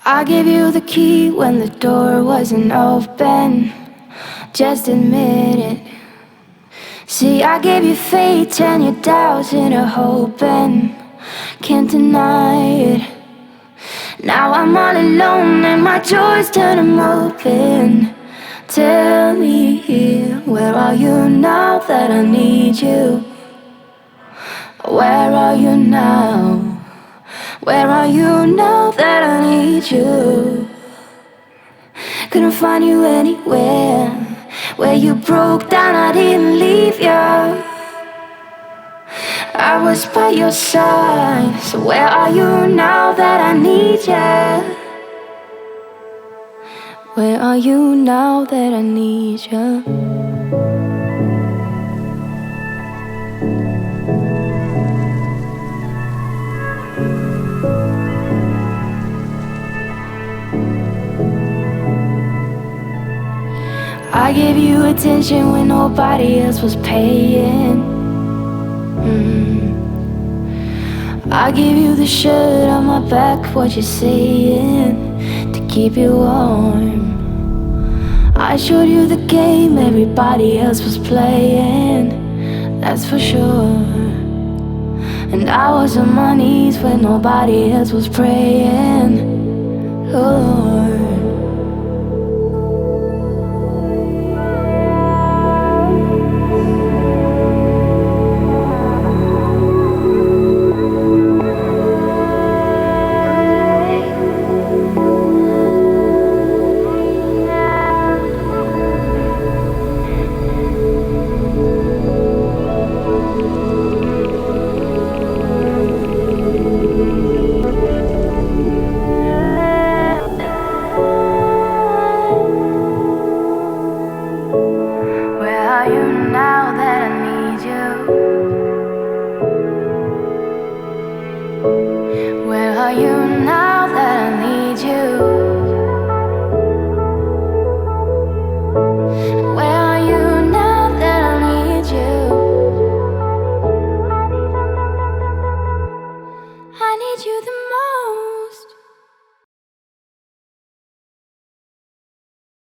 I gave you the key when the door wasn't open. Just admit it. See, I gave you faith and your doubts into hoping. Can't deny it. Now I'm all alone and my joys turn them open. Tell me, where are you now that I need you? Where are you now? Where are you now that I need you? Couldn't find you anywhere. Where you broke down, I didn't leave you. I was by your side. So where are you now that I need you? Where are you now that I need you? I gave you attention when nobody else was paying. I gave you the shirt on my back, what you saying, to keep you warm. I showed you the game everybody else was playing, that's for sure. And I was on my knees when nobody else was praying, oh Lord.